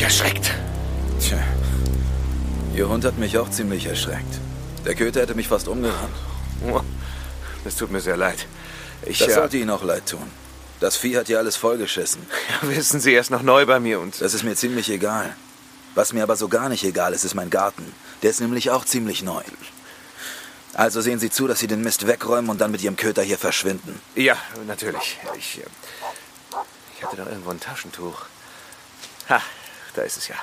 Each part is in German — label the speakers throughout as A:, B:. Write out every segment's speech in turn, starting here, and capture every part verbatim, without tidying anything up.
A: erschreckt.
B: Tja, Ihr Hund hat mich auch ziemlich erschreckt. Der Köter hätte mich fast umgerannt.
A: Oh, das tut mir sehr leid. Ich,
B: das
A: äh,
B: sollte Ihnen auch leid tun. Das Vieh hat ja alles vollgeschissen.
A: Ja, wissen Sie, er ist noch neu bei mir und...
B: Das ist mir ziemlich egal. Was mir aber so gar nicht egal ist, ist mein Garten. Der ist nämlich auch ziemlich neu. Also sehen Sie zu, dass Sie den Mist wegräumen und dann mit Ihrem Köter hier verschwinden.
A: Ja, natürlich. Ich, äh, ich hatte doch irgendwo ein Taschentuch. Ha, da ist es ja.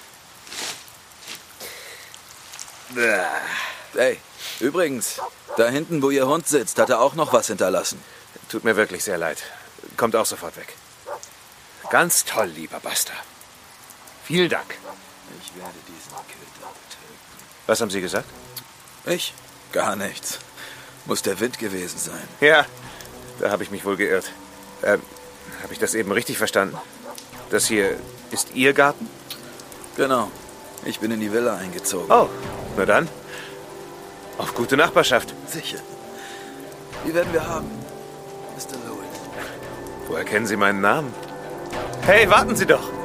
B: Ey, übrigens, da hinten, wo Ihr Hund sitzt, hat er auch noch was hinterlassen.
A: Tut mir wirklich sehr leid. Kommt auch sofort weg. Ganz toll, lieber Buster. Vielen Dank.
B: Ich werde diesen Köter töten.
A: Was haben Sie gesagt?
B: Ich? Gar nichts. Muss der Wind gewesen sein.
A: Ja, da habe ich mich wohl geirrt. Ähm, habe ich das eben richtig verstanden? Das hier ist Ihr Garten?
B: Genau. Ich bin in die Villa eingezogen.
A: Oh, na dann. Auf gute Nachbarschaft.
B: Sicher. Die werden wir haben, Mister Lewis.
A: Woher kennen Sie meinen Namen? Hey, warten Sie doch!